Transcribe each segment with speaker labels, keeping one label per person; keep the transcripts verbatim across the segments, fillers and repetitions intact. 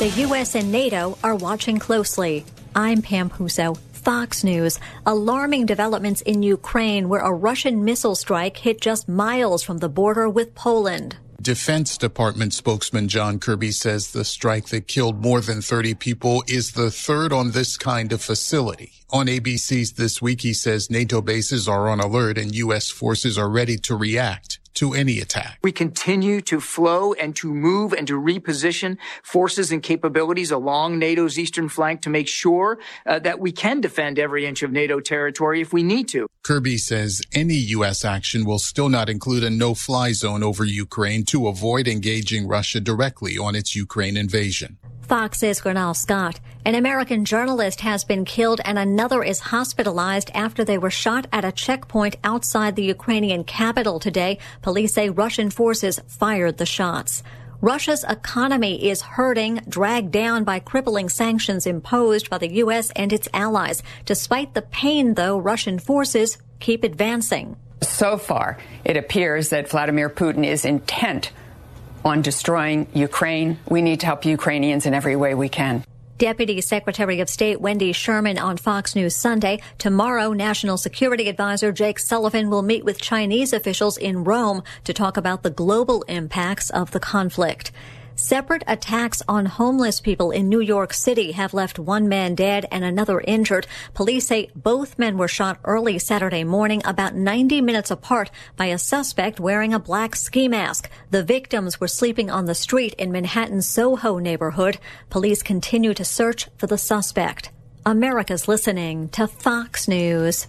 Speaker 1: The U S and NATO are watching closely. I'm Pam Puso, Fox News. Alarming developments in Ukraine, where a Russian missile strike hit just miles from the border with Poland.
Speaker 2: Defense Department spokesman John Kirby says the strike that killed more than thirty people is the third on this kind of facility. On A B C's This Week, he says NATO bases are on alert and U S forces are ready to react to any attack.
Speaker 3: We continue to flow and to move and to reposition forces and capabilities along NATO's eastern flank to make sure uh, that we can defend every inch of NATO territory if we need to.
Speaker 2: Kirby says any U S action will still not include a no-fly zone over Ukraine to avoid engaging Russia directly on its Ukraine invasion.
Speaker 1: Fox's Gernal Scott. An American journalist has been killed and another is hospitalized after they were shot at a checkpoint outside the Ukrainian capital today. Police say Russian forces fired the shots. Russia's economy is hurting, dragged down by crippling sanctions imposed by the U S and its allies. Despite the pain, though, Russian forces keep advancing.
Speaker 4: So far, it appears that Vladimir Putin is intent on destroying Ukraine. We need to help Ukrainians in every way we can.
Speaker 1: Deputy Secretary of State Wendy Sherman on Fox News Sunday. Tomorrow, National Security Advisor Jake Sullivan will meet with Chinese officials in Rome to talk about the global impacts of the conflict. Separate attacks on homeless people in New York City have left one man dead and another injured. Police say both men were shot early Saturday morning, about ninety minutes apart, by a suspect wearing a black ski mask. The victims were sleeping on the street in Manhattan's Soho neighborhood. Police continue to search for the suspect. America's listening to Fox News.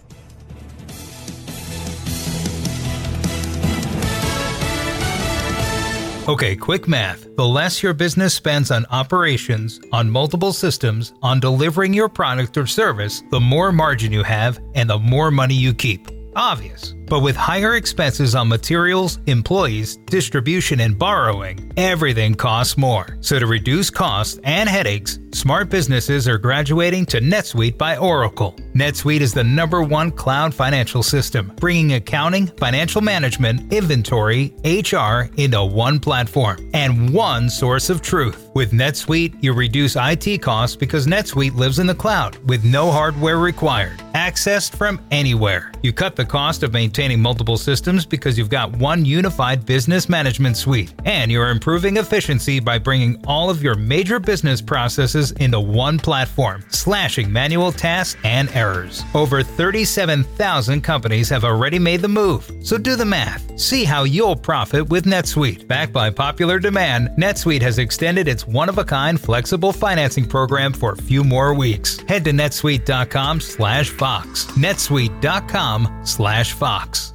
Speaker 5: Okay, quick math. The less your business spends on operations, on multiple systems, on delivering your product or service, the more margin you have and the more money you keep. Obvious. But with higher expenses on materials, employees, distribution, and borrowing, everything costs more. So to reduce costs and headaches, smart businesses are graduating to NetSuite by Oracle. NetSuite is the number one cloud financial system, bringing accounting, financial management, inventory, H R into one platform and one source of truth. With NetSuite, you reduce I T costs because NetSuite lives in the cloud with no hardware required, accessed from anywhere. You cut the cost of maintaining multiple systems because you've got one unified business management suite, and you're improving efficiency by bringing all of your major business processes into one platform, slashing manual tasks and errors. Over thirty-seven thousand companies have already made the move, so do the math. See how you'll profit with NetSuite. Backed by popular demand, NetSuite has extended its one-of-a-kind flexible financing program for a few more weeks. Head to netsuite.com slash Fox. netsuite.com slash Fox.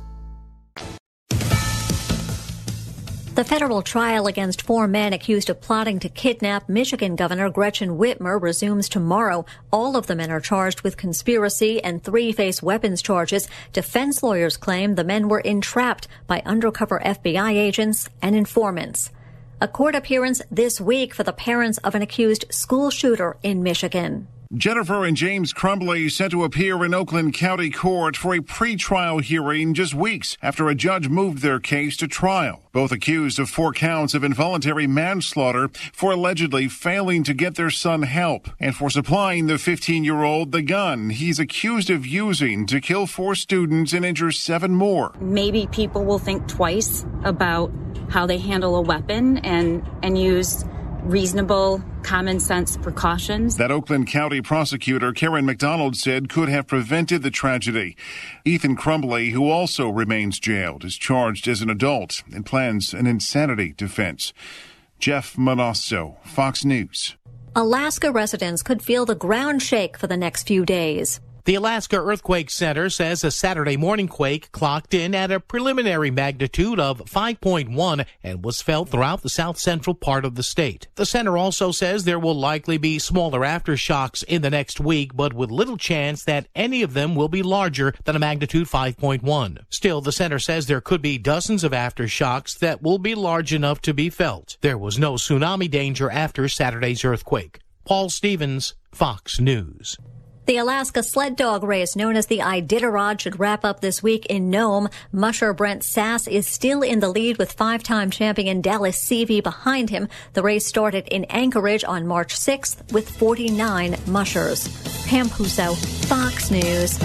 Speaker 1: The federal trial against four men accused of plotting to kidnap Michigan Governor Gretchen Whitmer resumes tomorrow. All of the men are charged with conspiracy and three face weapons charges. Defense lawyers claim the men were entrapped by undercover F B I agents and informants. A court appearance this week for the parents of an accused school shooter in Michigan.
Speaker 6: Jennifer and James Crumbly set to appear in Oakland County Court for a pretrial hearing just weeks after a judge moved their case to trial. Both accused of four counts of involuntary manslaughter for allegedly failing to get their son help and for supplying the fifteen-year-old the gun he's accused of using to kill four students and injure seven more.
Speaker 7: Maybe people will think twice about how they handle a weapon and, and use reasonable, common sense precautions.
Speaker 6: That Oakland County prosecutor, Karen McDonald, said could have prevented the tragedy. Ethan Crumbly, who also remains jailed, is charged as an adult and plans an insanity defense. Jeff Manasso, Fox News.
Speaker 1: Alaska residents could feel the ground shake for the next few days.
Speaker 8: The Alaska Earthquake Center says a Saturday morning quake clocked in at a preliminary magnitude of five point one and was felt throughout the south central part of the state. The center also says there will likely be smaller aftershocks in the next week, but with little chance that any of them will be larger than a magnitude five point one. Still, the center says there could be dozens of aftershocks that will be large enough to be felt. There was no tsunami danger after Saturday's earthquake. Paul Stevens, Fox News.
Speaker 1: The Alaska sled dog race, known as the Iditarod, should wrap up this week in Nome. Musher Brent Sass is still in the lead with five-time champion Dallas Seavey behind him. The race started in Anchorage on March sixth with forty-nine mushers. Pam Puso, Fox News.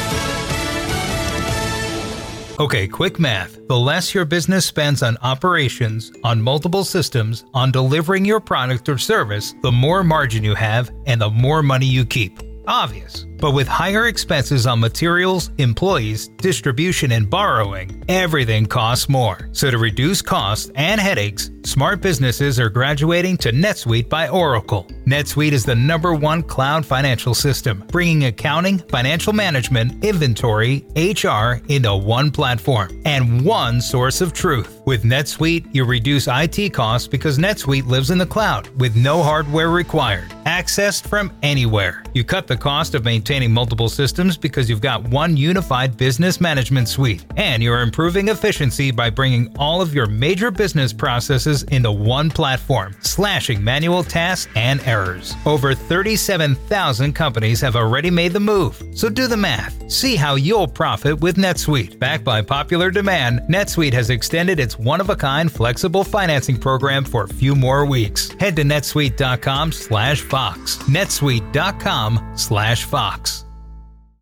Speaker 5: Okay, quick math. The less your business spends on operations, on multiple systems, on delivering your product or service, the more margin you have and the more money you keep. Obvious. But with higher expenses on materials, employees, distribution, and borrowing, everything costs more. So to reduce costs and headaches, smart businesses are graduating to NetSuite by Oracle. NetSuite is the number one cloud financial system, bringing accounting, financial management, inventory, H R into one platform and one source of truth. With NetSuite, you reduce I T costs because NetSuite lives in the cloud with no hardware required, accessed from anywhere. You cut the cost of maintaining multiple systems because you've got one unified business management suite, and you're improving efficiency by bringing all of your major business processes into one platform, slashing manual tasks and errors. Over thirty-seven thousand companies have already made the move, so do the math. See how you'll profit with NetSuite. Backed by popular demand, NetSuite has extended its one-of-a-kind flexible financing program for a few more weeks. Head to netsuite dot com slash Fox. netsuite dot com slash Fox.